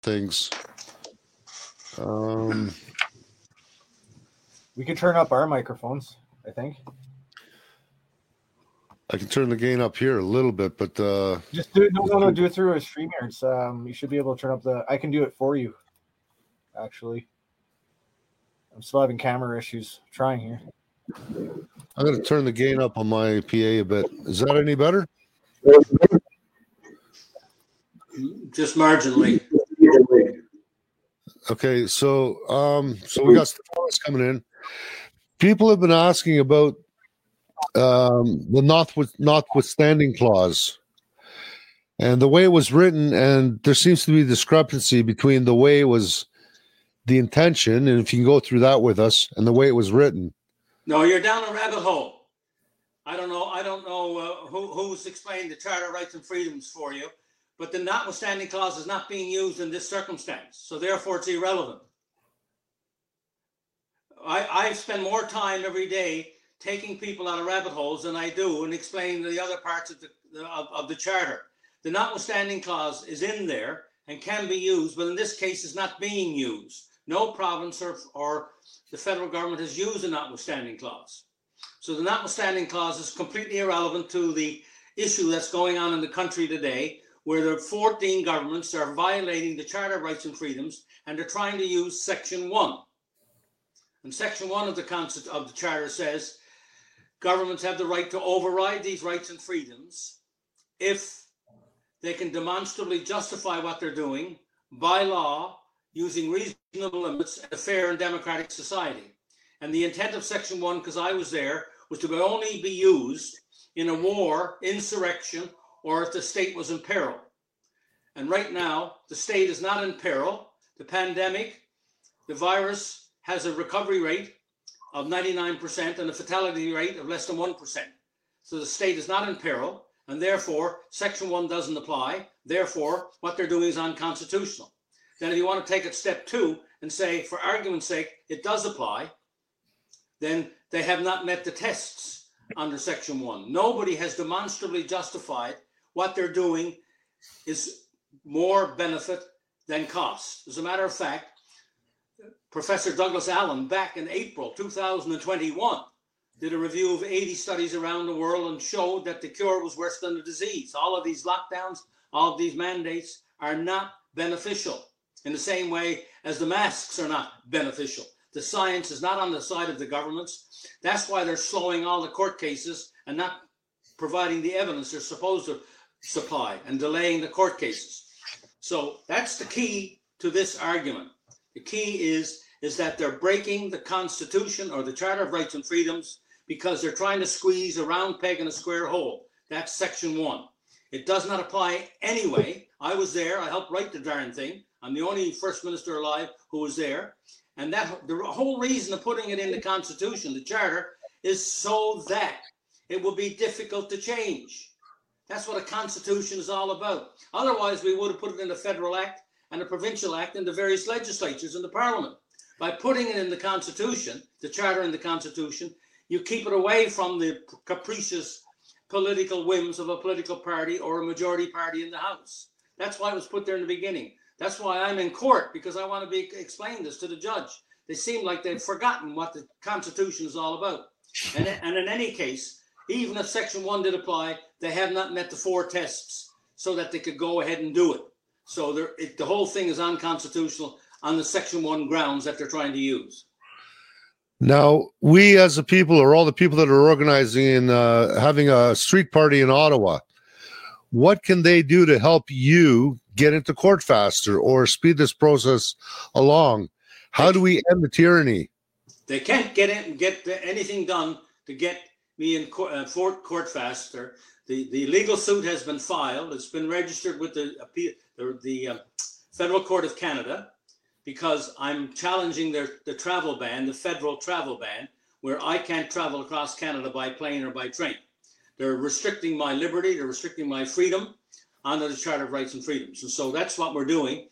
things. We can turn up our microphones, I think. I can turn the gain up here a little bit, but just do it. No, do it through a StreamYard. You should be able to turn up I can do it for you. Actually, I'm still having camera issues. Trying here. I'm going to turn the gain up on my PA a bit. Is that any better? Just marginally. Okay, so we got Stefanos coming in. People have been asking about the notwithstanding clause and the way it was written, and there seems to be a discrepancy between the way it was the intention, and if you can go through that with us, and the way it was written. No, you're down a rabbit hole. I don't know who's explained the Charter of Rights and Freedoms for you, but the notwithstanding clause is not being used in this circumstance, so therefore it's irrelevant. I spend more time every day taking people out of rabbit holes than I do and explaining the other parts of the Charter. The notwithstanding clause is in there and can be used, but in this case is not being used. No province or the federal government has used a notwithstanding clause. So the notwithstanding clause is completely irrelevant to the issue that's going on in the country today, where the 14 governments are violating the Charter of Rights and Freedoms, and they're trying to use Section 1. And Section 1 of the Charter says governments have the right to override these rights and freedoms if they can demonstrably justify what they're doing by law, using reasonable limits in a fair and democratic society. And the intent of Section 1, because I was there, was to only be used in a war, insurrection, or if the state was in peril. And right now, the state is not in peril. The pandemic, the virus has a recovery rate of 99% and a fatality rate of less than 1%. So the state is not in peril, and therefore Section 1 doesn't apply. Therefore, what they're doing is unconstitutional. Then if you want to take it step 2 and say, for argument's sake, it does apply, then they have not met the tests under Section 1. Nobody has demonstrably justified what they're doing is more benefit than cost. As a matter of fact, Professor Douglas Allen, back in April 2021, did a review of 80 studies around the world and showed that the cure was worse than the disease. All of these lockdowns, all of these mandates are not beneficial in the same way as the masks are not beneficial. The science is not on the side of the governments. That's why they're slowing all the court cases and not providing the evidence they're supposed to supply and delaying the court cases. So that's the key to this argument. The key is that they're breaking the Constitution or the Charter of Rights and Freedoms because they're trying to squeeze a round peg in a square hole. That's Section 1. It does not apply anyway. I was there. I helped write the darn thing. I'm the only First Minister alive who was there. And that the whole reason of putting it in the Constitution, the Charter, is so that it will be difficult to change. That's what a Constitution is all about. Otherwise, we would have put it in the Federal Act and the Provincial Act in the various legislatures in the Parliament. By putting it in the Constitution, the Charter in the Constitution, you keep it away from the capricious political whims of a political party or a majority party in the House. That's why it was put there in the beginning. That's why I'm in court, because I want to explain this to the judge. They seem like they've forgotten what the Constitution is all about. And in any case, even if Section 1 did apply, they have not met the 4 tests so that they could go ahead and do it. So the whole thing is unconstitutional on the Section 1 grounds that they're trying to use. Now, we as a people, or all the people that are organizing and having a street party in Ottawa, what can they do to help you get into court faster or speed this process along? How do we end the tyranny? They can't get in and get anything done to get me in court faster. The legal suit has been filed. It's been registered with the Federal Court of Canada, because I'm challenging the travel ban, the federal travel ban, where I can't travel across Canada by plane or by train. They're restricting my liberty, they're restricting my freedom under the Charter of Rights and Freedoms. And so that's what we're doing.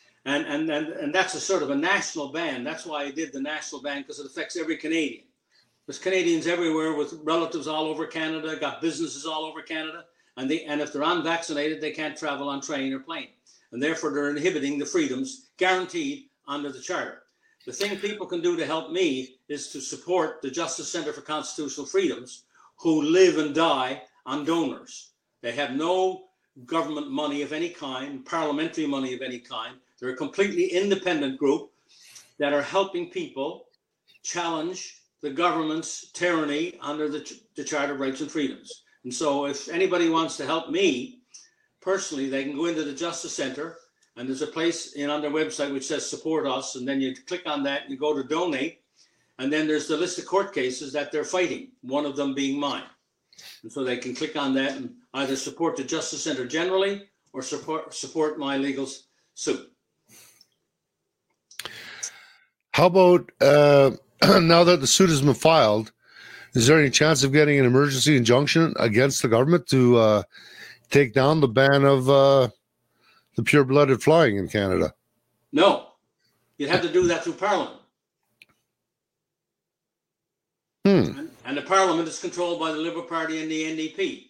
And that's a sort of a national ban. That's why I did the national ban, because it affects every Canadian. There's Canadians everywhere with relatives all over Canada, got businesses all over Canada, and if they're unvaccinated, they can't travel on train or plane. and therefore they're inhibiting the freedoms guaranteed under the Charter. The thing people can do to help me is to support the Justice Center for Constitutional Freedoms, who live and die on donors. They have no government money of any kind, parliamentary money of any kind. They're a completely independent group that are helping people challenge the government's tyranny under the Charter of Rights and Freedoms. And so if anybody wants to help me personally, they can go into the Justice Center, and there's a place on their website which says support us, and then you click on that and you go to donate, and then there's the list of court cases that they're fighting, one of them being mine. And so they can click on that and either support the Justice Center generally or support my legal suit. How about now that the suit has been filed, is there any chance of getting an emergency injunction against the government to take down the ban of the pure-blooded flying in Canada? No. You'd have to do that through Parliament. And the Parliament is controlled by the Liberal Party and the NDP.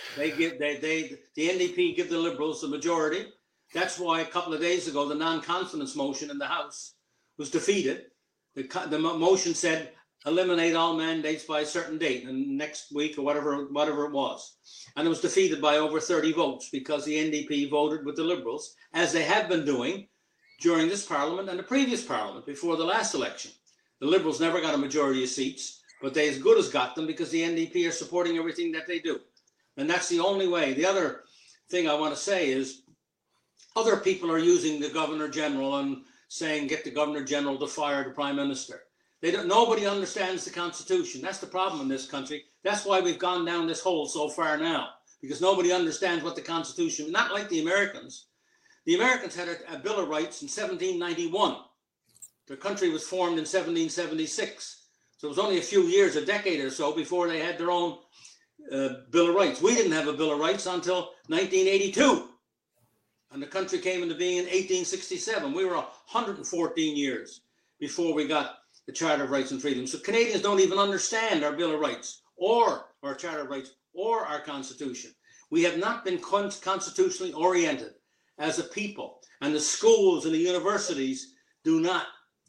The NDP give the Liberals the majority. That's why a couple of days ago, the non-confidence motion in the House was defeated. The motion said eliminate all mandates by a certain date, and next week or whatever it was. And it was defeated by over 30 votes because the NDP voted with the Liberals, as they have been doing during this Parliament and the previous Parliament before the last election. The Liberals never got a majority of seats, but they as good as got them because the NDP are supporting everything that they do. And that's the only way. The other thing I want to say is other people are using the Governor General and saying get the Governor General to fire the Prime Minister. Nobody understands the Constitution. That's the problem in this country. That's why we've gone down this hole so far now, because nobody understands what the Constitution, not like the Americans. The Americans had a Bill of Rights in 1791. Their country was formed in 1776. So it was only a few years, a decade or so, before they had their own Bill of Rights. We didn't have a Bill of Rights until 1982. And the country came into being in 1867. We were 114 years before we got the Charter of Rights and Freedoms. So Canadians don't even understand our Bill of Rights or our Charter of Rights or our Constitution. We have not been constitutionally oriented as a people. And the schools and the universities do not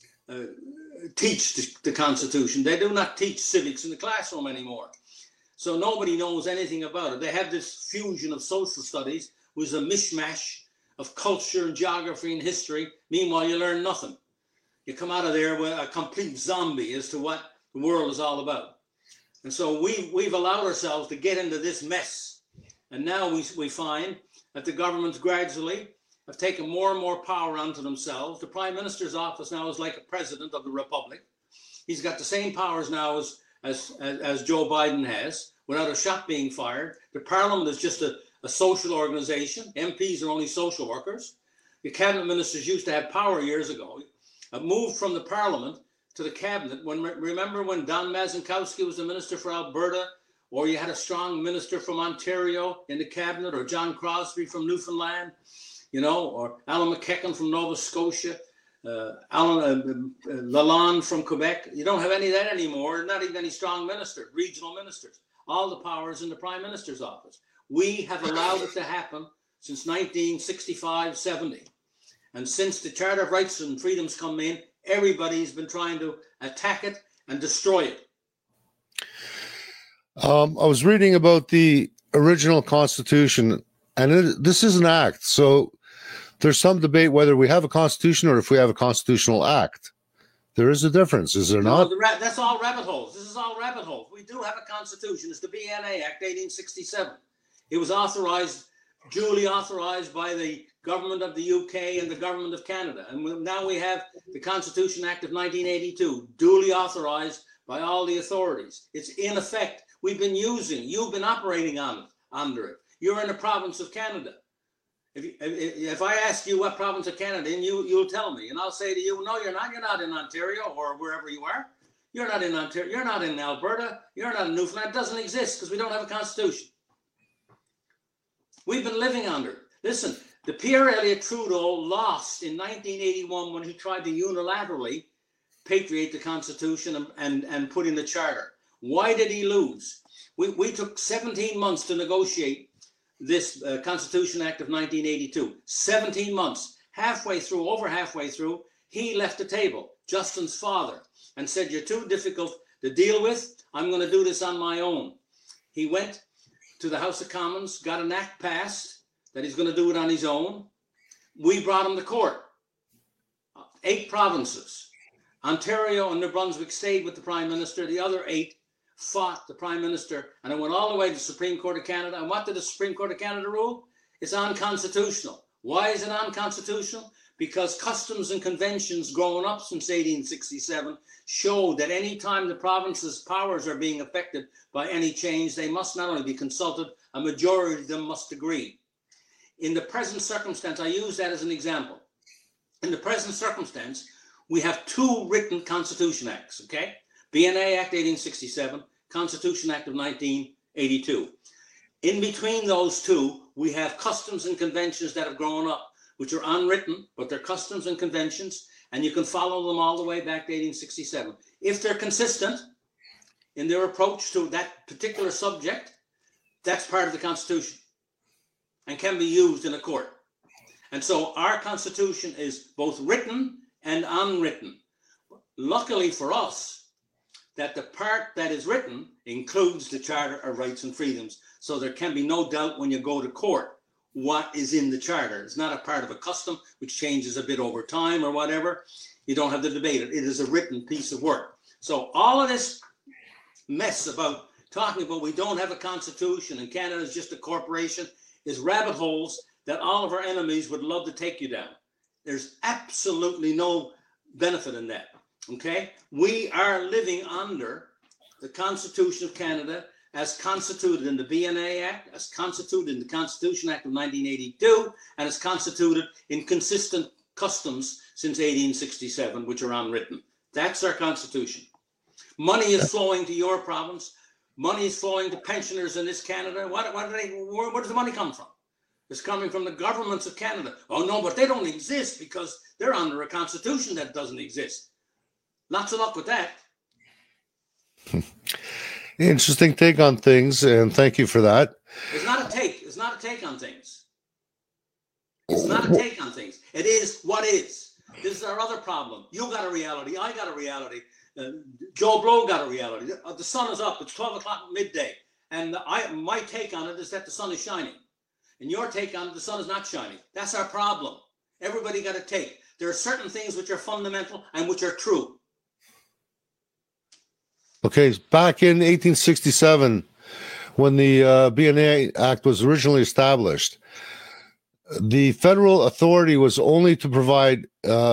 teach the Constitution. They do not teach civics in the classroom anymore. So nobody knows anything about it. They have this fusion of social studies, which is a mishmash of culture and geography and history. Meanwhile, you learn nothing. You come out of there with a complete zombie as to what the world is all about. And so we've allowed ourselves to get into this mess. And now we find that the governments gradually have taken more and more power onto themselves. The Prime Minister's office now is like a president of the Republic. He's got the same powers now as Joe Biden has, without a shot being fired. The Parliament is just a social organization. MPs are only social workers. The cabinet ministers used to have power years ago. Moved from the Parliament to the cabinet. Remember when Don Mazankowski was the minister for Alberta, or you had a strong minister from Ontario in the cabinet, or John Crosbie from Newfoundland, or Alan McKechnie from Nova Scotia, Alan Lalonde from Quebec. You don't have any of that anymore, not even any strong minister, regional ministers. All the powers in the Prime Minister's office. We have allowed it to happen since 1965-70. And since the Charter of Rights and Freedoms come in, everybody's been trying to attack it and destroy it. I was reading about the original Constitution, and this is an act. So there's some debate whether we have a Constitution or if we have a constitutional act. There is a difference, is there not? That's all rabbit holes. This is all rabbit holes. We do have a Constitution. It's the BNA Act 1867. It was duly authorized by the government of the UK and the government of Canada. And now we have the Constitution Act of 1982, duly authorized by all the authorities. It's in effect. You've been operating under it. You're in the province of Canada. If I ask you what province of Canada, and you'll tell me, and I'll say to you, no, you're not. You're not in Ontario or wherever you are. You're not in Ontario. You're not in Alberta. You're not in Newfoundland. It doesn't exist because we don't have a constitution. We've been living under it. Listen, the Pierre Elliott Trudeau lost in 1981 when he tried to unilaterally patriate the Constitution and put in the Charter. Why did he lose? We took 17 months to negotiate this Constitution Act of 1982. 17 months, over halfway through, he left the table, Justin's father, and said, "You're too difficult to deal with. I'm going to do this on my own." He went to the House of Commons, got an act passed that he's going to do it on his own. We brought him to court. 8 provinces. Ontario and New Brunswick stayed with the Prime Minister. The other 8 fought the Prime Minister, and it went all the way to the Supreme Court of Canada. And what did the Supreme Court of Canada rule? It's unconstitutional. Why is it unconstitutional? Because customs and conventions growing up since 1867 show that any time the province's powers are being affected by any change, they must not only be consulted, a majority of them must agree. In the present circumstance, I use that as an example. In the present circumstance, we have 2 written Constitution Acts, okay? BNA Act 1867, Constitution Act of 1982. In between those 2, we have customs and conventions that have grown up, which are unwritten, but they're customs and conventions, and you can follow them all the way back to 1867. If they're consistent in their approach to that particular subject, that's part of the Constitution and can be used in a court. And so our Constitution is both written and unwritten. Luckily for us, that the part that is written includes the Charter of Rights and Freedoms. So there can be no doubt when you go to court what is in the Charter. It's not a part of a custom which changes a bit over time or whatever. You don't have to debate it. It is a written piece of work. So all of this mess about talking about we don't have a constitution and Canada is just a corporation is rabbit holes that all of our enemies would love to take you down. There's absolutely no benefit in that, okay? We are living under the Constitution of Canada as constituted in the BNA Act, as constituted in the Constitution Act of 1982, and as constituted in consistent customs since 1867, which are unwritten. That's our Constitution. Money is flowing to your province. Money is flowing to pensioners in this Canada. Where does the money come from? It's coming from the governments of Canada. Oh, no, but they don't exist because they're under a constitution that doesn't exist. Lots of luck with that. Interesting take on things, and thank you for that. It's not a take. It's not a take on things. It's not a take on things. It is what is. This is our other problem. You got a reality. I got a reality. Joe Blow got a reality. The sun is up. It's 12 o'clock midday. And my take on it is that the sun is shining. And your take on it, the sun is not shining. That's our problem. Everybody got a take. There are certain things which are fundamental and which are true. Okay, back in 1867, when the BNA Act was originally established, the federal authority was only to provide,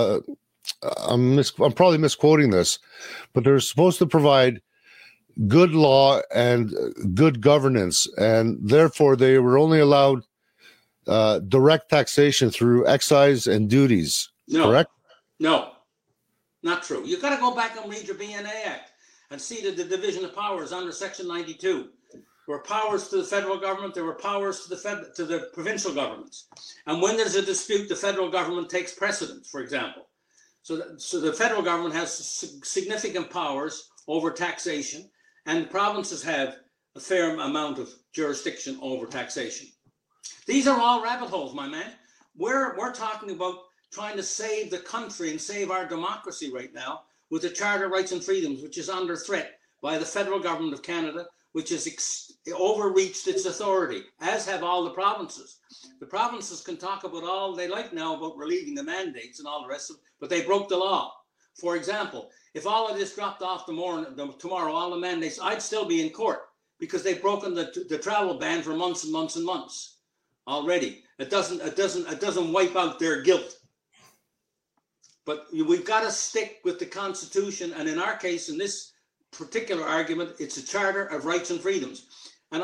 I'm probably misquoting this, but they're supposed to provide good law and good governance, and therefore they were only allowed direct taxation through excise and duties, correct? No, not true. You got to go back and read your BNA Act and see that the division of powers under Section 92. There were powers to the federal government, there were powers to the provincial governments. And when there's a dispute, the federal government takes precedence, for example. So the federal government has significant powers over taxation, and the provinces have a fair amount of jurisdiction over taxation. These are all rabbit holes, my man. We're talking about trying to save the country and save our democracy right now with the Charter of Rights and Freedoms, which is under threat by the federal government of Canada, which has overreached its authority, as have all the provinces. The provinces can talk about all they like now about relieving the mandates and all the rest of it, but they broke the law. For example, if all of this dropped off tomorrow, all the mandates, I'd still be in court because they've broken the travel ban for months and months and months already. It doesn't wipe out their guilt. But we've got to stick with the Constitution, and in our case, in this particular argument, it's a Charter of Rights and Freedoms. And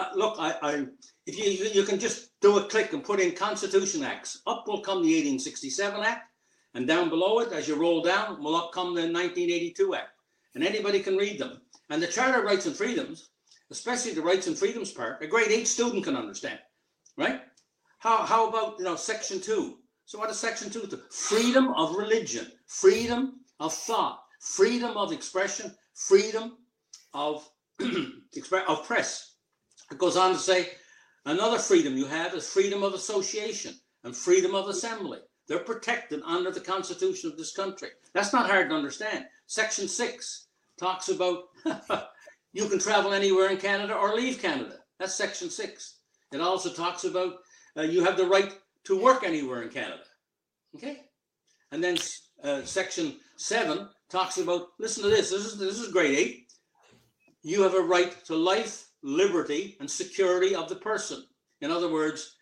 if you can just do a click and put in Constitution Acts, up will come the 1867 Act, and down below it, as you roll down, will up come the 1982 Act. And anybody can read them. And the Charter of Rights and Freedoms, especially the Rights and Freedoms part, a grade 8 student can understand, right? How about Section 2? So what is Section 2 do? Freedom of religion, freedom of thought, freedom of expression, freedom of press. It goes on to say, Another freedom you have is freedom of association and freedom of assembly. They're protected under the Constitution of this country. That's not hard to understand. Section 6 talks about you can travel anywhere in Canada or leave Canada. That's Section 6. It also talks about you have the right to work anywhere in Canada. Okay? And then Section 7 talks about, listen to this, this is grade 8. You have a right to life, liberty, and security of the person. In other words,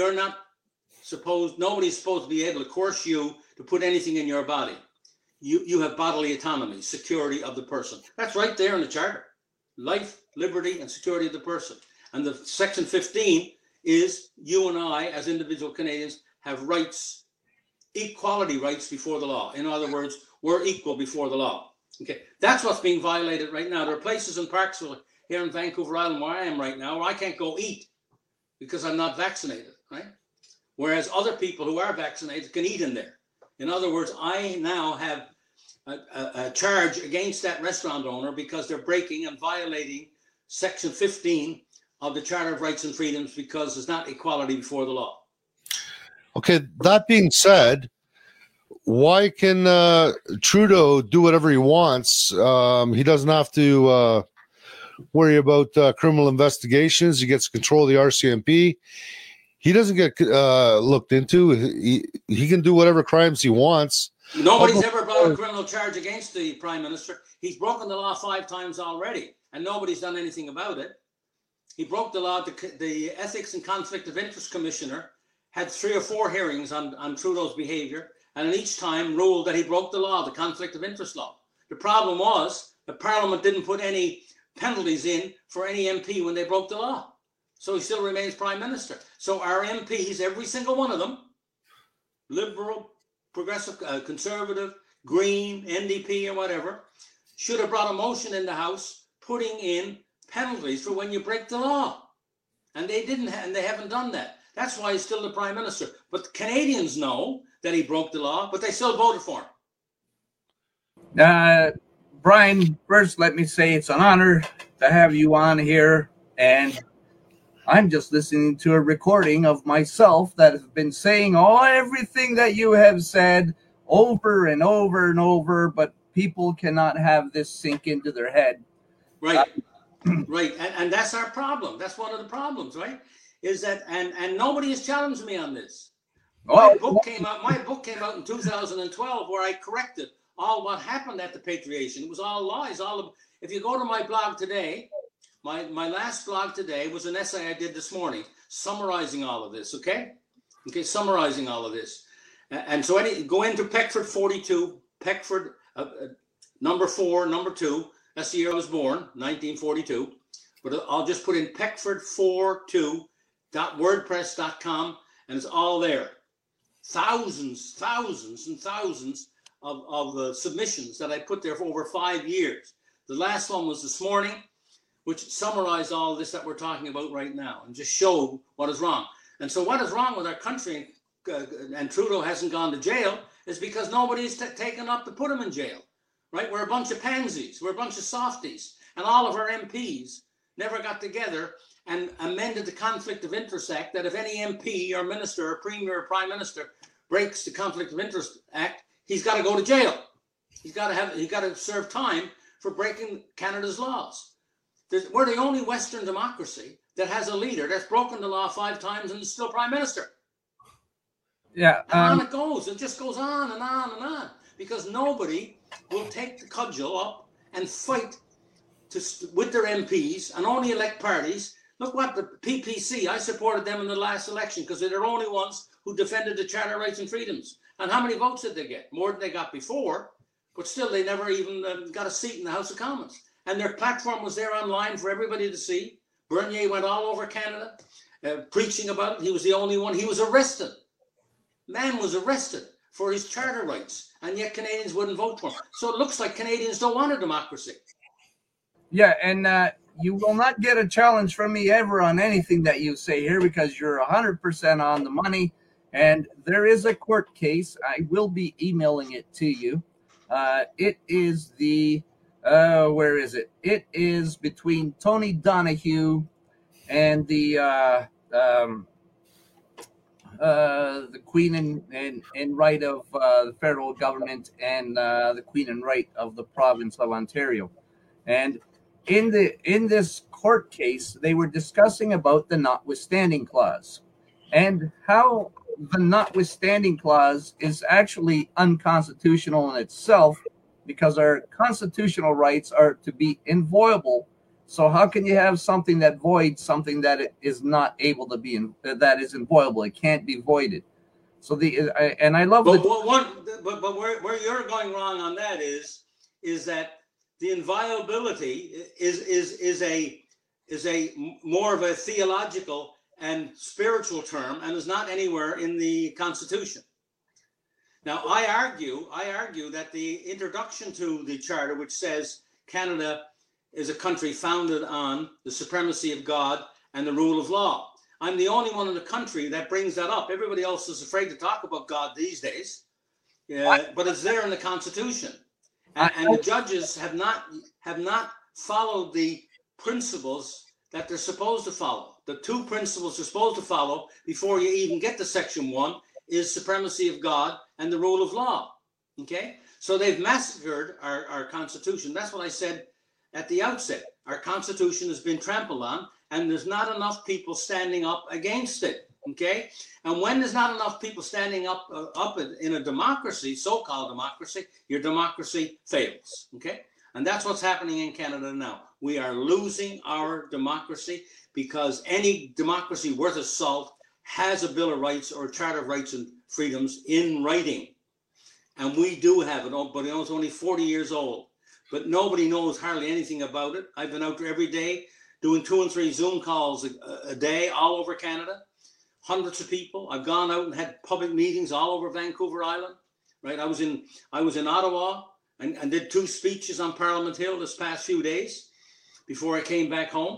nobody's supposed to be able to coerce you to put anything in your body. You have bodily autonomy, security of the person. That's right there in the Charter. Life, liberty, and security of the person. And the Section 15 is you and I, as individual Canadians, have rights, equality rights before the law. In other words, we're equal before the law. Okay, that's what's being violated right now. There are places in Parksville here in Vancouver Island where I am right now where I can't go eat because I'm not vaccinated, right? Whereas other people who are vaccinated can eat in there. In other words, I now have a charge against that restaurant owner because they're breaking and violating Section 15 of the Charter of Rights and Freedoms because there's not equality before the law. Okay, that being said, why can Trudeau do whatever he wants? He doesn't have to worry about criminal investigations. He gets control of the RCMP. He doesn't get looked into. He can do whatever crimes he wants. Nobody's ever brought a criminal charge against the Prime Minister. He's broken the law 5 times already, and nobody's done anything about it. He broke the law. The Ethics and Conflict of Interest Commissioner had 3 or 4 hearings on Trudeau's behavior, and each time ruled that he broke the law, the Conflict of Interest law. The problem was the Parliament didn't put any penalties in for any MP when they broke the law. So he still remains Prime Minister. So our MPs, every single one of them, Liberal, Progressive, Conservative, Green, NDP, or whatever, should have brought a motion in the House putting in penalties for when you break the law. And they didn't, and they haven't done that. That's why he's still the Prime Minister. But the Canadians know that he broke the law, but they still voted for him. Brian, first let me say it's an honor to have you on here, and I'm just listening to a recording of myself that has been saying everything that you have said over and over and over, but people cannot have this sink into their head. Right. Right. And that's our problem. That's one of the problems, right? Is that and nobody has challenged me on this. My book came out in 2012 where I corrected all what happened at the Patriation. It was all lies. If you go to my blog today, my last blog today was an essay I did this morning summarizing all of this, okay, summarizing all of this. And so go into Peckford 42, Peckford number 4, number 2. That's the year I was born, 1942. But I'll just put in Peckford42.wordpress.com, and it's all there. Thousands and thousands of submissions that I put there for over 5 years. The last one was this morning, which summarized all of this that we're talking about right now and just showed what is wrong. And so what is wrong with our country, and Trudeau hasn't gone to jail, is because nobody's taken up to put him in jail, right? We're a bunch of pansies. We're a bunch of softies. And all of our MPs never got together and amended the Conflict of Interest Act that if any MP or minister or premier or prime minister breaks the Conflict of Interest Act, he's got to go to jail. He's got to serve time for breaking Canada's laws. We're the only Western democracy that has a leader that's broken the law 5 times and is still Prime Minister. Yeah. And on it goes. It just goes on and on and on because nobody will take the cudgel up and fight with their MPs and only elect parties. Look what the PPC, I supported them in the last election because they're the only ones who defended the Charter of Rights and Freedoms. And how many votes did they get? More than they got before, but still they never even got a seat in the House of Commons. And their platform was there online for everybody to see. Bernier went all over Canada preaching about it. He was the only one. He was arrested. Man was arrested for his charter rights, and yet Canadians wouldn't vote for him. So it looks like Canadians don't want a democracy. Yeah, and you will not get a challenge from me ever on anything that you say here because you're 100% on the money. And there is a court case. I will be emailing it to you. It is where is it? It is between Tony Donahue and the the Queen and right of the federal government and the Queen and right of the province of Ontario. And in this court case, they were discussing about the notwithstanding clause and how the notwithstanding clause is actually unconstitutional in itself because our constitutional rights are to be inviolable. So how can you have something that voids something that it is not able to be that is inviolable? It can't be voided. So I love but where you're going wrong on that is that the inviolability is a more of a theological and spiritual term and is not anywhere in the Constitution. Now, I argue that the introduction to the Charter, which says Canada is a country founded on the supremacy of God and the rule of law. I'm the only one in the country that brings that up. Everybody else is afraid to talk about God these days, but it's there in the Constitution. And the judges have not followed the principles that they're supposed to follow. The two principles they're supposed to follow before you even get to Section 1 is supremacy of God and the rule of law. Okay? So they've massacred our Constitution. That's what I said at the outset. Our Constitution has been trampled on, and there's not enough people standing up against it. Okay? And when there's not enough people standing up in a democracy, so-called democracy, your democracy fails. Okay? And that's what's happening in Canada now. We are losing our democracy because any democracy worth of salt has a Bill of Rights or a Charter of Rights and Freedoms in writing. And we do have it, but it's only 40 years old. But nobody knows hardly anything about it. I've been out there every day doing 2 and 3 Zoom calls a day all over Canada. Hundreds of people. I've gone out and had public meetings all over Vancouver Island. Right? I was in Ottawa and did 2 speeches on Parliament Hill this past few days before I came back home,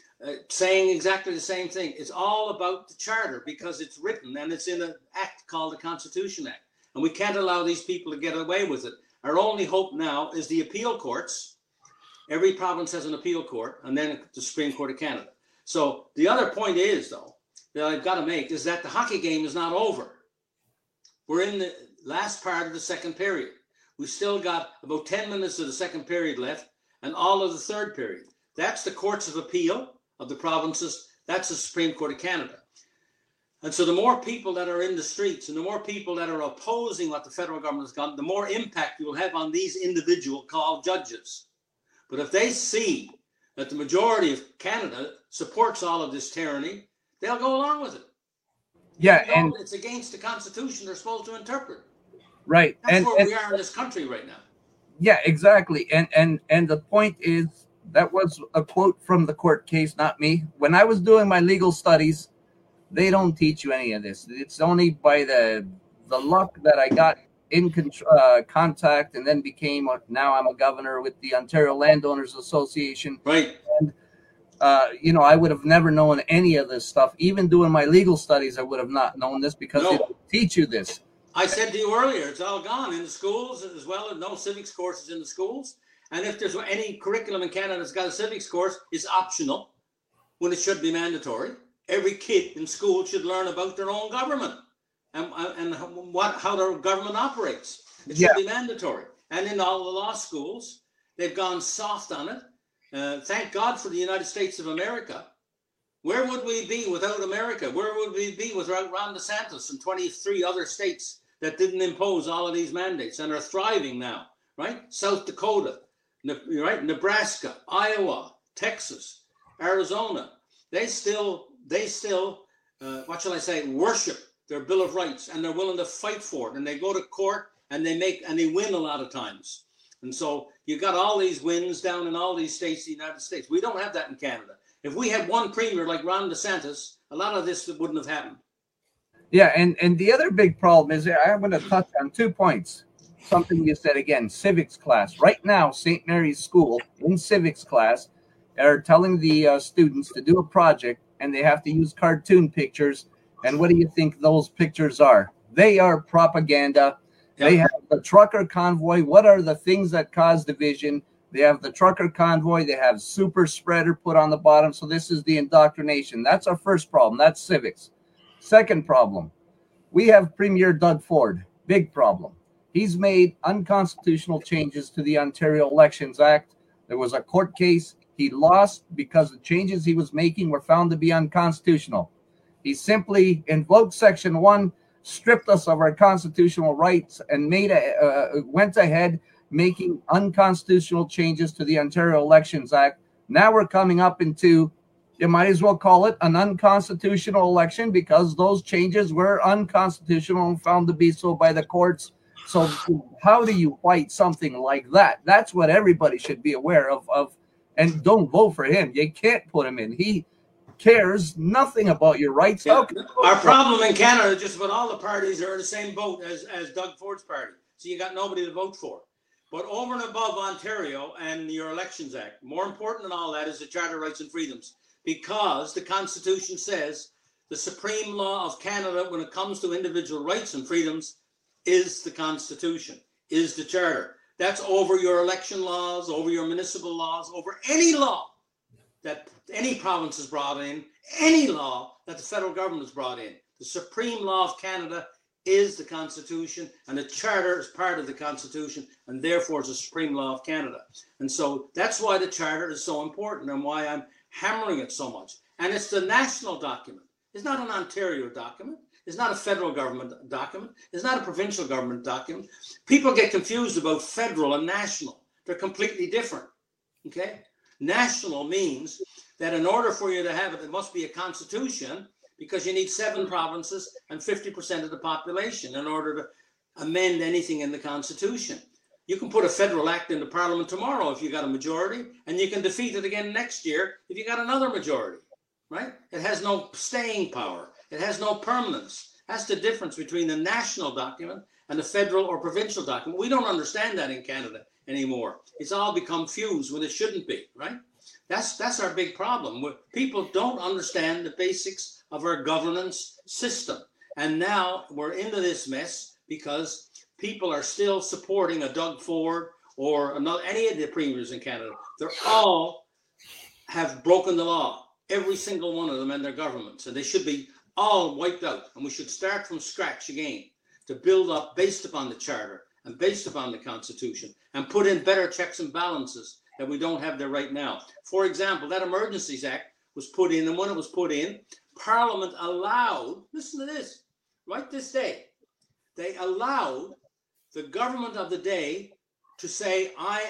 saying exactly the same thing. It's all about the Charter because it's written and it's in an act called the Constitution Act. And we can't allow these people to get away with it. Our only hope now is the appeal courts. Every province has an appeal court, and then the Supreme Court of Canada. So the other point is, though, that I've got to make is that the hockey game is not over. We're in the last part of the second period. We've still got about 10 minutes of the second period left and all of the third period. That's the courts of appeal of the provinces. That's the Supreme Court of Canada. And so the more people that are in the streets and the more people that are opposing what the federal government has done, the more impact you will have on these individual called judges. But if they see that the majority of Canada supports all of this tyranny, they'll go along with it. Yeah, and it's against the Constitution they're supposed to interpret. Right. That's where we are in this country right now. Yeah, exactly. And the point is, that was a quote from the court case, not me. When I was doing my legal studies, they don't teach you any of this. It's only by the luck that I got in contact and then now I'm a governor with the Ontario Landowners Association. Right. And, I would have never known any of this stuff. Even doing my legal studies, I would have not known this because they don't teach you this. I said to you earlier, it's all gone in the schools as well. No civics courses in the schools. And if there's any curriculum in Canada that's got a civics course, it's optional when it should be mandatory. Every kid in school should learn about their own government and how their government operates. It should be mandatory. And in all the law schools, they've gone soft on it. Thank God for the United States of America. Where would we be without America? Where would we be without Ron DeSantis and 23 other states that didn't impose all of these mandates and are thriving now, right? South Dakota, right? Nebraska, Iowa, Texas, Arizona. They still, what shall I say, worship their Bill of Rights, and they're willing to fight for it. And they go to court and they win a lot of times. And so you got all these wins down in all these states, the United States. We don't have that in Canada. If we had one premier like Ron DeSantis, a lot of this wouldn't have happened. Yeah, and the other big problem is, I'm going to touch on 2 points. Something you said again, civics class. Right now, St. Mary's School in civics class are telling the students to do a project, and they have to use cartoon pictures. And what do you think those pictures are? They are propaganda. Yep. They have the trucker convoy. What are the things that cause division? They have the trucker convoy. They have super spreader put on the bottom. So this is the indoctrination. That's our first problem. That's civics. Second problem, we have Premier Doug Ford. Big problem. He's made unconstitutional changes to the Ontario Elections Act. There was a court case. He lost because the changes he was making were found to be unconstitutional. He simply invoked Section 1, stripped us of our constitutional rights, and went ahead making unconstitutional changes to the Ontario Elections Act. Now we're coming up into, you might as well call it an unconstitutional election because those changes were unconstitutional and found to be so by the courts. So how do you fight something like that? That's what everybody should be aware of. And don't vote for him. You can't put him in. He cares nothing about your rights. Yeah. Our problem in Canada, just about all the parties are in the same boat as Doug Ford's party. So you got nobody to vote for. But over and above Ontario and your Elections Act, more important than all that is the Charter of Rights and Freedoms, because the Constitution says the supreme law of Canada when it comes to individual rights and freedoms is the Constitution, is the Charter. That's over your election laws, over your municipal laws, over any law that any province has brought in, any law that the federal government has brought in. The supreme law of Canada is the Constitution, and the Charter is part of the Constitution, and therefore it's the supreme law of Canada. And so that's why the Charter is so important and why I'm hammering it so much. And it's the national document. It's not an Ontario document. It's not a federal government document. It's not a provincial government document. People get confused about federal and national. They're completely different, okay? National means that in order for you to have it, it must be a constitution, because you need 7 provinces and 50% of the population in order to amend anything in the Constitution. You can put a federal act into Parliament tomorrow if you got a majority, and you can defeat it again next year if you got another majority, right? It has no staying power. It has no permanence. That's the difference between the national document and the federal or provincial document. We don't understand that in Canada anymore. It's all become fused when it shouldn't be, right? That's our big problem. People don't understand the basics of our governance system. And now we're into this mess because people are still supporting a Doug Ford or any of the premiers in Canada. They're all have broken the law, every single one of them and their governments. And they should be all wiped out. And we should start from scratch again to build up based upon the Charter and based upon the Constitution and put in better checks and balances that we don't have there right now. For example, that Emergencies Act was put in, and when it was put in, Parliament allowed, listen to this, right this day, they allowed the government of the day to say, I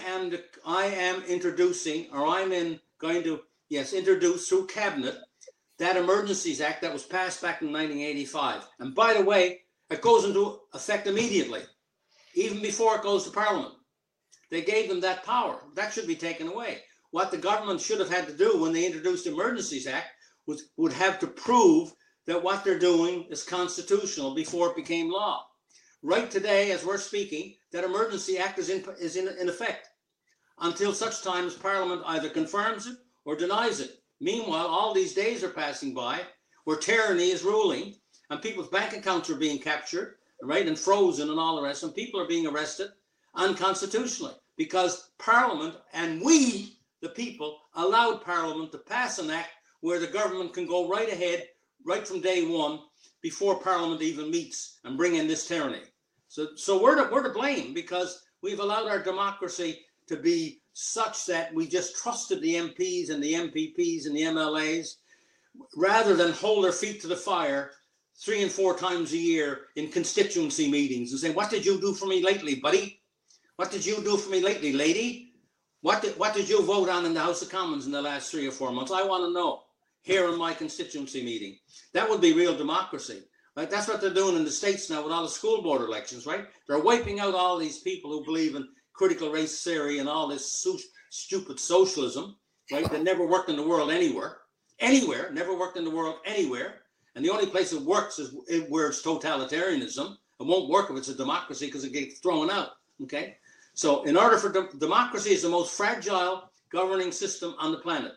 am introducing, or going to introduce through cabinet that Emergencies Act that was passed back in 1985. And by the way, it goes into effect immediately, even before it goes to Parliament. They gave them that power. That should be taken away. What the government should have had to do when they introduced the Emergencies Act would have to prove that what they're doing is constitutional before it became law. Right today, as we're speaking, that Emergency Act is in effect until such time as Parliament either confirms it or denies it. Meanwhile, all these days are passing by where tyranny is ruling and people's bank accounts are being captured, right, and frozen and all the rest, and people are being arrested unconstitutionally because Parliament and we, the people, allowed Parliament to pass an act where the government can go right ahead, right from day one, before Parliament even meets and bring in this tyranny. So we're to blame because we've allowed our democracy to be such that we just trusted the MPs and the MPPs and the MLAs rather than hold their feet to the fire 3 and 4 times a year in constituency meetings and say, what did you do for me lately, buddy? What did you do for me lately, lady? What did you vote on in the House of Commons in the last 3 or 4 months? I want to know here in my constituency meeting. That would be real democracy. Right? That's what they're doing in the States now with all the school board elections, right? They're wiping out all these people who believe in critical race theory and all this stupid socialism, right? That never worked in the world anywhere, never worked in the world anywhere. And the only place it works is where it's totalitarianism. It won't work if it's a democracy because it gets thrown out, okay? So in order for democracy is the most fragile governing system on the planet.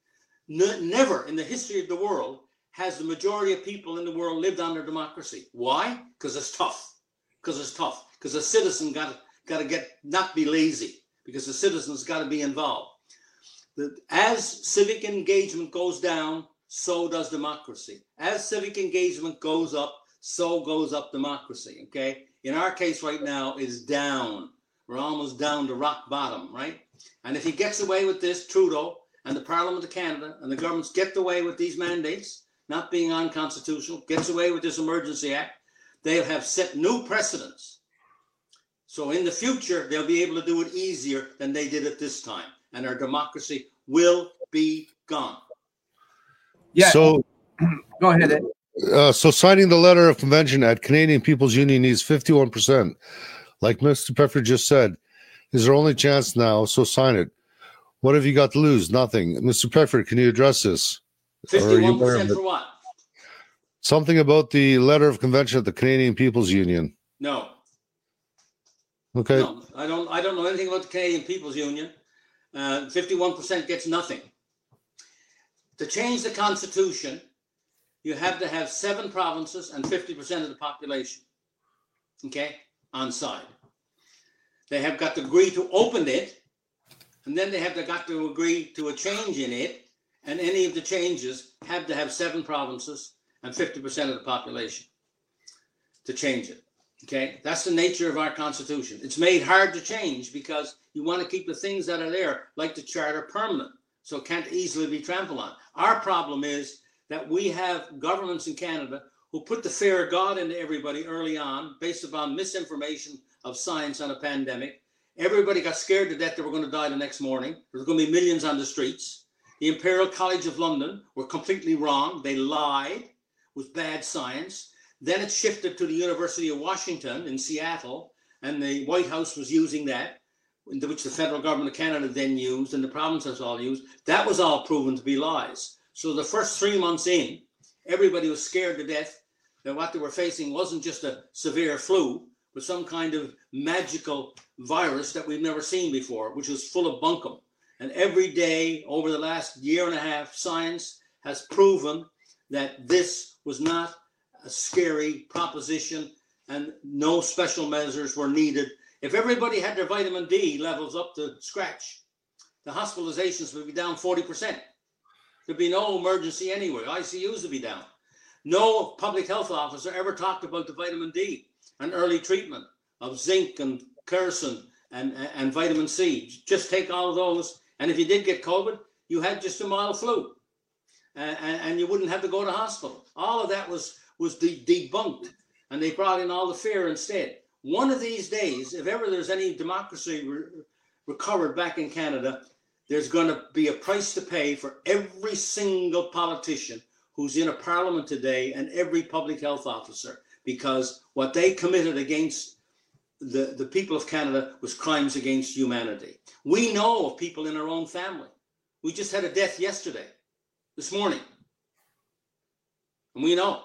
Never in the history of the world has the majority of people in the world lived under democracy. Why? Because it's tough. Because a citizen got to not be lazy. because the citizens got to be involved. As civic engagement goes down, so does democracy. As civic engagement goes up, so goes up democracy, okay? In our case right now, it's down. We're almost down to rock bottom, right? And if he gets away with this, Trudeau and the Parliament of Canada and the governments get away with these mandates, not being unconstitutional, gets away with this Emergency Act, they have set new precedents. So in the future, they'll be able to do it easier than they did at this time. And our democracy will be gone. Yeah. So Go ahead, Ed. So signing the letter of convention at Canadian People's Union needs 51%. Like Mr. Peffer just said, is our only chance now, so sign it. What have you got to lose? Nothing. Mr. Peffer, can you address this? 51% for what? Something about the letter of convention at the Canadian People's Union. No. Okay. No, I don't know anything about the Canadian People's Union. 51% gets nothing. To change the Constitution, you have to have 7 provinces and 50% of the population, okay, on side. They have got to agree to open it, and then they have got to agree to a change in it, and any of the changes have to have 7 provinces and 50% of the population to change it, okay? That's the nature of our Constitution. It's made hard to change because you want to keep the things that are there, like the Charter, permanent, so it can't easily be trampled on. Our problem is that we have governments in Canada who put the fear of God into everybody early on based upon misinformation of science on a pandemic. Everybody got scared to death they were going to die the next morning. There's going to be millions on the streets. The Imperial College of London were completely wrong. They lied. It was bad science. Then it shifted to the University of Washington in Seattle, and the White House was using that, which the federal government of Canada then used, and the provinces all used. That was all proven to be lies. So the first 3 months in, everybody was scared to death that what they were facing wasn't just a severe flu, but some kind of magical virus that we've never seen before, which was full of bunkum. And every day over the last year and a half, science has proven that this was not a scary proposition and no special measures were needed. If everybody had their vitamin D levels up to scratch, the hospitalizations would be down 40%. There'd be no emergency anywhere. ICUs would be down. No public health officer ever talked about the vitamin D and early treatment of zinc and quercetin and vitamin C. Just take all of those. And if you did get COVID, you had just a mild flu and you wouldn't have to go to hospital. All of that was debunked, and they brought in all the fear instead. One of these days, if ever there's any democracy recovered back in Canada, there's going to be a price to pay for every single politician who's in a parliament today and every public health officer, because what they committed against the people of Canada was crimes against humanity. We know of people in our own family. We just had a death yesterday, this morning. And we know.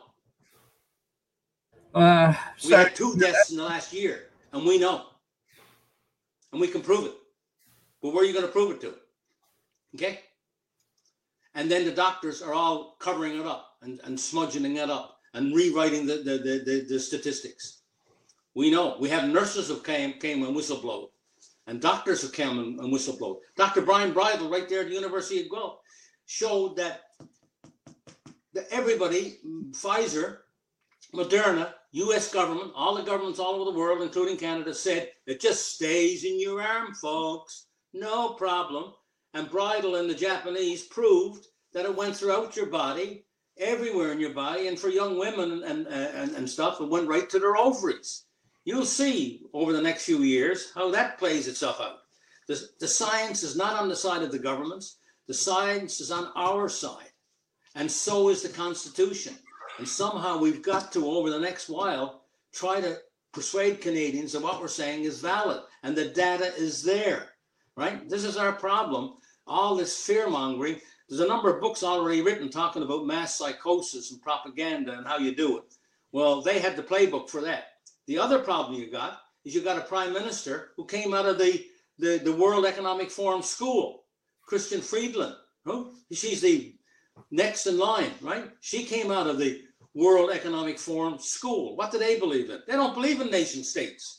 We had 2 deaths in the last year, and we know. And we can prove it. But where are you going to prove it to? Okay? And then the doctors are all covering it up and smudging it up and rewriting the statistics. We know. We have nurses who came and whistleblowed, and doctors who came and whistleblowed. Dr. Brian Bridle, right there at the University of Guelph, showed that everybody, Pfizer, Moderna, U.S. government, all the governments all over the world, including Canada, said it just stays in your arm, folks. No problem. And Bridle and the Japanese proved that it went throughout your body, everywhere in your body, and for young women and stuff, it went right to their ovaries. You'll see over the next few years how that plays itself out. The science is not on the side of the governments. The science is on our side. And so is the Constitution. And somehow we've got to, over the next while, try to persuade Canadians that what we're saying is valid and the data is there, right? This is our problem. All this fear-mongering. There's a number of books already written talking about mass psychosis and propaganda and how you do it. Well, they had the playbook for that. The other problem you got is you got a prime minister who came out of the World Economic Forum school, Christian Friedland. She's the next in line, right? She came out of the World Economic Forum school. What do they believe in? They don't believe in nation states.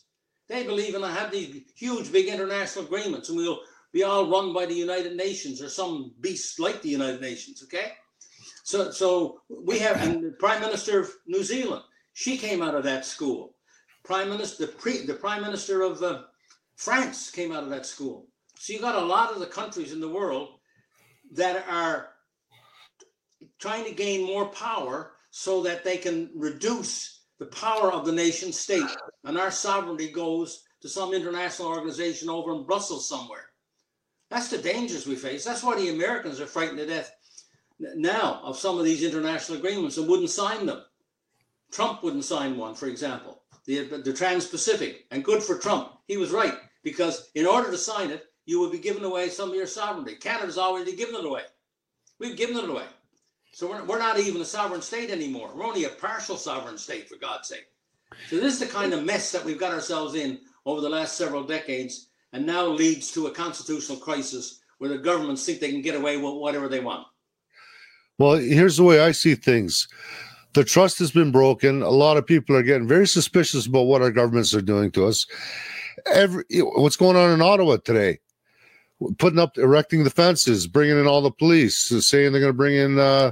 They believe in have these huge, big international agreements, and we'll be all run by the United Nations or some beast like the United Nations. Okay, so we have, and the Prime Minister of New Zealand, she came out of that school. The Prime Minister of France came out of that school. So you got a lot of the countries in the world that are trying to gain more power so that they can reduce the power of the nation state, and our sovereignty goes to some international organization over in Brussels somewhere. That's the dangers we face. That's why the Americans are frightened to death now of some of these international agreements and wouldn't sign them. Trump wouldn't sign one, for example, the Trans-Pacific, and good for Trump. He was right, because in order to sign it, you would be giving away some of your sovereignty. Canada's already given it away. We've given it away. So we're not even a sovereign state anymore. We're only a partial sovereign state, for God's sake. So this is the kind of mess that we've got ourselves in over the last several decades, and now leads to a constitutional crisis where the governments think they can get away with whatever they want. Well, here's the way I see things. The trust has been broken. A lot of people are getting very suspicious about what our governments are doing to us. What's going on in Ottawa today? Erecting the fences, bringing in all the police, saying they're going to bring in, they're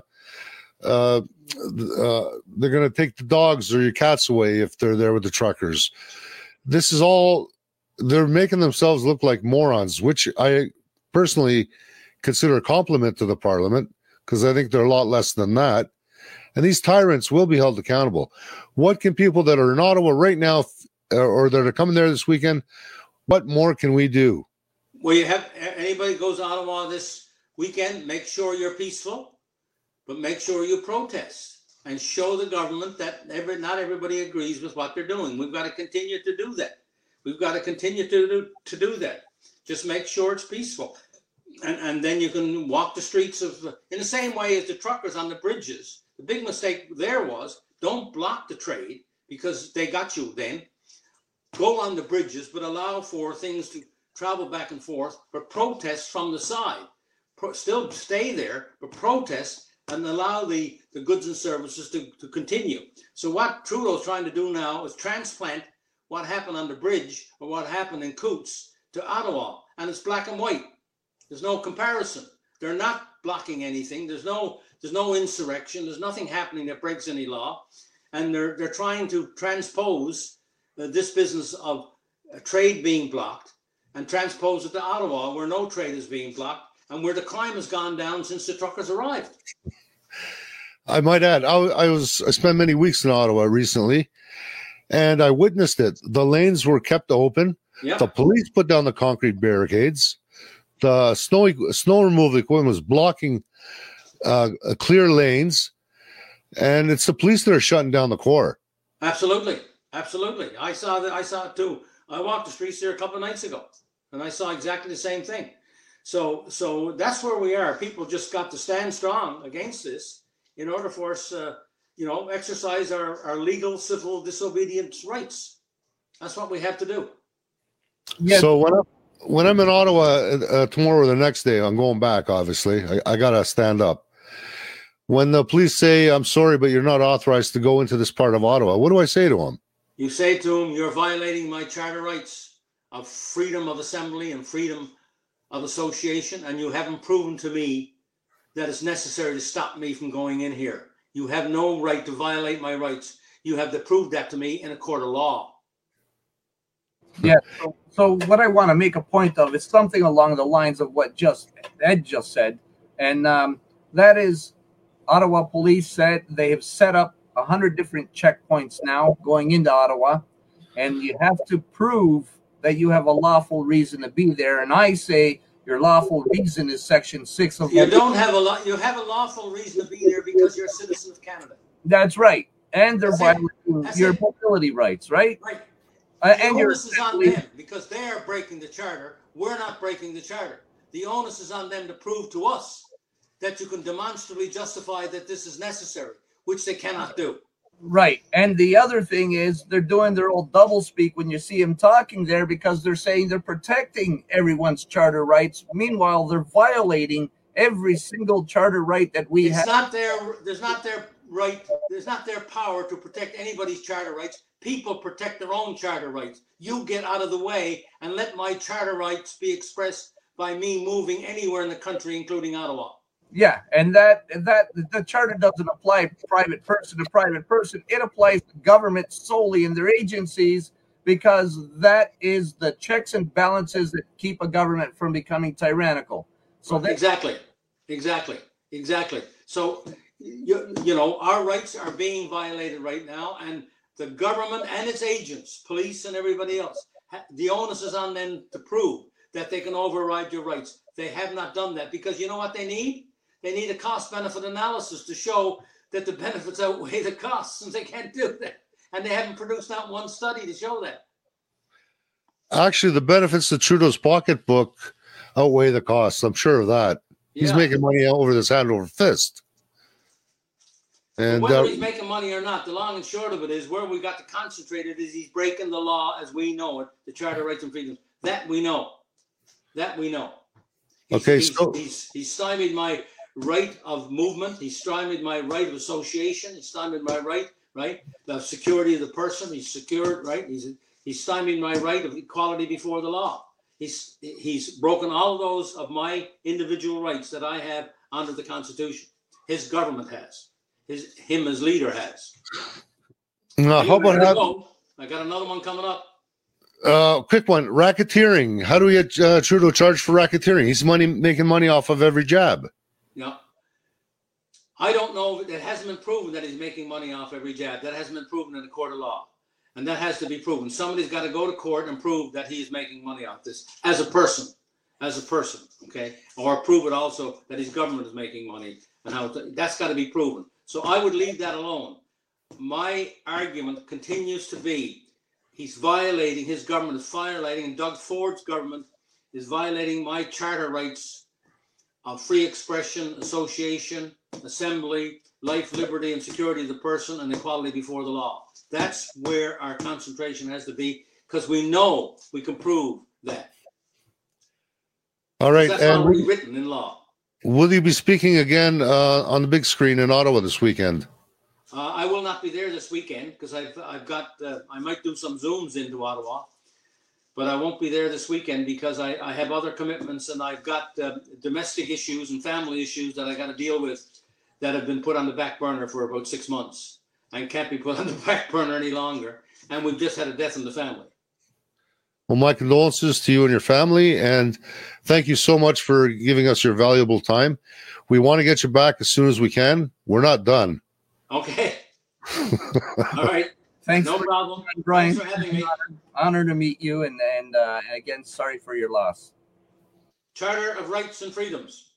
going to take the dogs or your cats away if they're there with the truckers. This is all, they're making themselves look like morons, which I personally consider a compliment to the Parliament, because I think they're a lot less than that. And these tyrants will be held accountable. What can people that are in Ottawa right now, or that are coming there this weekend, what more can we do? Well, you have anybody goes to Ottawa this weekend, make sure you're peaceful, but make sure you protest and show the government that not everybody agrees with what they're doing. We've got to continue to do that. We've got to continue to do that. Just make sure it's peaceful. And then you can walk the streets in the same way as the truckers on the bridges. The big mistake there was, don't block the trade, because they got you then. Go on the bridges, but allow for things to travel back and forth, but protest from the side. Still stay there, but protest and allow the goods and services to continue. So what Trudeau's trying to do now is transplant what happened on the bridge or what happened in Coutts to Ottawa, and it's black and white. There's no comparison. They're not blocking anything. There's no insurrection. There's nothing happening that breaks any law, and they're trying to transpose this business of trade being blocked and transpose it to Ottawa, where no trade is being blocked and where the crime has gone down since the truckers arrived. I might add, I spent many weeks in Ottawa recently, and I witnessed it. The lanes were kept open. Yep. The police put down the concrete barricades. The snow removal equipment was blocking clear lanes, and it's the police that are shutting down the core. Absolutely. I saw it too. I walked the streets there a couple of nights ago, and I saw exactly the same thing. So that's where we are. People just got to stand strong against this in order for us, exercise our legal civil disobedience rights. That's what we have to do. Yeah. So when I'm in Ottawa tomorrow or the next day, I'm going back, obviously. I got to stand up. When the police say, I'm sorry, but you're not authorized to go into this part of Ottawa, what do I say to them? You say to them, you're violating my charter rights of freedom of assembly and freedom of association, and you haven't proven to me that it's necessary to stop me from going in here. You have no right to violate my rights. You have to prove that to me in a court of law. Yeah. So what I want to make a point of is something along the lines of what Ed just said, and that is, Ottawa police said they have set up 100 different checkpoints now going into Ottawa, and you have to prove that you have a lawful reason to be there. And I say your lawful reason is Section 6 of. You don't have you have a lawful reason to be there because you're a citizen of Canada. That's right, and they're violating your mobility rights, right? Right. And the onus is on them because they are breaking the charter. We're not breaking the charter. The onus is on them to prove to us that you can demonstrably justify that this is necessary, which they cannot do. Right. And the other thing is they're doing their old doublespeak when you see them talking there, because they're saying they're protecting everyone's charter rights. Meanwhile, they're violating every single charter right that we have. There's not their right, it's not their power to protect anybody's charter rights. People protect their own charter rights. You get out of the way and let my charter rights be expressed by me moving anywhere in the country, including Ottawa. Yeah, and that the charter doesn't apply private person to private person. It applies to government solely and their agencies, because that is the checks and balances that keep a government from becoming tyrannical. So exactly. So you know, our rights are being violated right now, and the government and its agents, police and everybody else, the onus is on them to prove that they can override your rights. They have not done that, because you know what they need? They need a cost-benefit analysis to show that the benefits outweigh the costs, and they can't do that. And they haven't produced not one study to show that. Actually, the benefits to Trudeau's pocketbook outweigh the costs. I'm sure of that. He's making money over this hand over fist. And whether he's making money or not, the long and short of it is, where we got to concentrate it is he's breaking the law as we know it, the Charter Rights and Freedoms. That we know. He's stymied my right of movement. He's stymied my right of association. He's stymied my right, the security of the person. He's secured, right? He's stymied my right of equality before the law. He's broken all of those of my individual rights that I have under the Constitution. His government has. Him as leader has. How about I got another one coming up. Quick one. Racketeering. How do we get Trudeau charged for racketeering? He's making money off of every jab. Yeah. I don't know. It hasn't been proven that he's making money off every jab. That hasn't been proven in the court of law. And that has to be proven. Somebody's got to go to court and prove that he's making money off this as a person, okay? Or prove it also that his government is making money, and that's got to be proven. So I would leave that alone. My argument continues to be, his government is violating, and Doug Ford's government is violating my charter rights of free expression, association, assembly, life, liberty, and security of the person, and equality before the law. That's where our concentration has to be, because we know we can prove that. All right. That's already written in law. Will you be speaking again on the big screen in Ottawa this weekend? I will not be there this weekend, because I've got I might do some Zooms into Ottawa, but I won't be there this weekend because I have other commitments, and I've got domestic issues and family issues that I got to deal with that have been put on the back burner for about 6 months and can't be put on the back burner any longer. And we've just had a death in the family. Well, my condolences to you and your family, and thank you so much for giving us your valuable time. We want to get you back as soon as we can. We're not done. Okay. All right. Thanks. No problem. Brian. Thanks for having me. Honor to meet you, and again, sorry for your loss. Charter of Rights and Freedoms.